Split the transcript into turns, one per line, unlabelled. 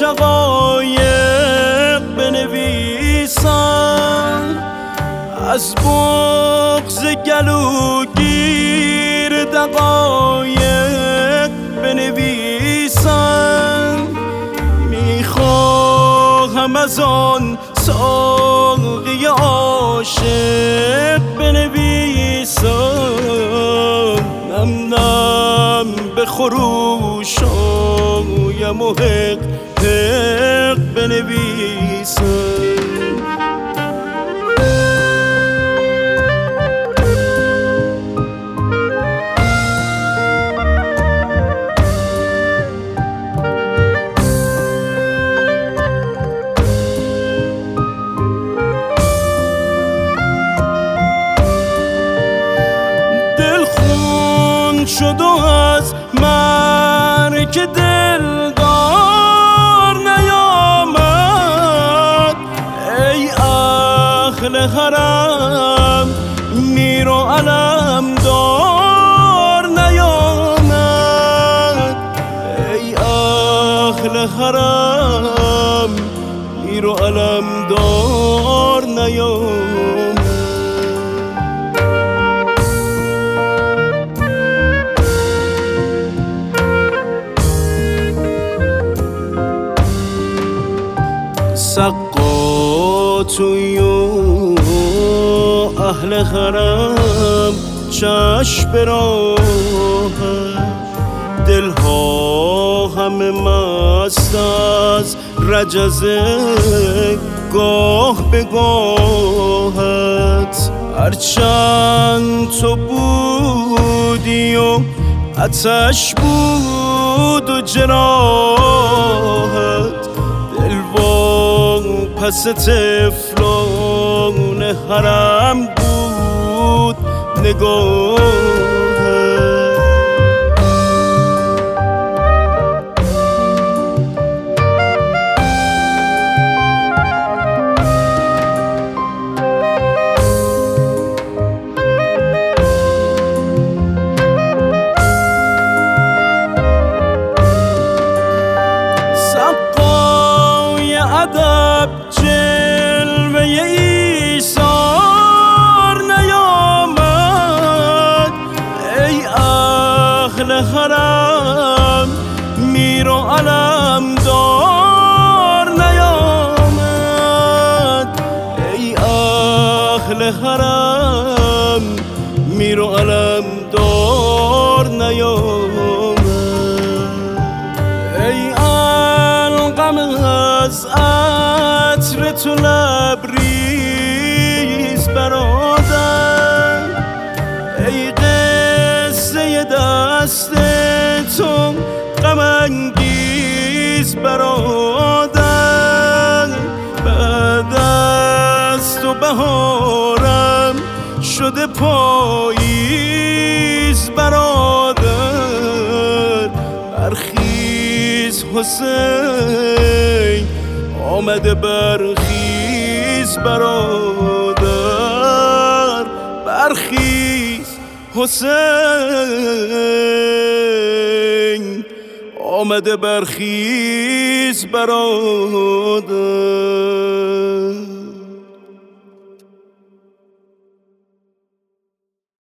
شقایق بنویسم، از بغض گلوگیر دقایق بنویسم. میخواهم از آن ساقی عاشق بنویسم، نم نم به خروشایم و حق حق بنویسم. شد و از مرگ دلدار نیامد، ای اهل حرم میر و علمدار نیامد، ای اهل حرم میر و علمدار نیامد. سقاطوی و اهل حرم چشم به راهش، دلها همه مست از رجزه گاه به گاهت. هرچند تو بودی و آتش بود و جراحت، پس طفلان حرم بود نگاهت. سقای ادب جلوه ایثار نیامد، ای اهل حرم میر و علمدار نیامد، ای اهل حرم میر و علمدار نیامد. ای القم از عطر تو لبریز برادر، ای قصه دست تو غم انگیز برادر، بعد از تو بهارم شده پاییز برادر. برخیز حسین آمده، برخیز برادر، برخیز حسین آمده، برخیز برادر.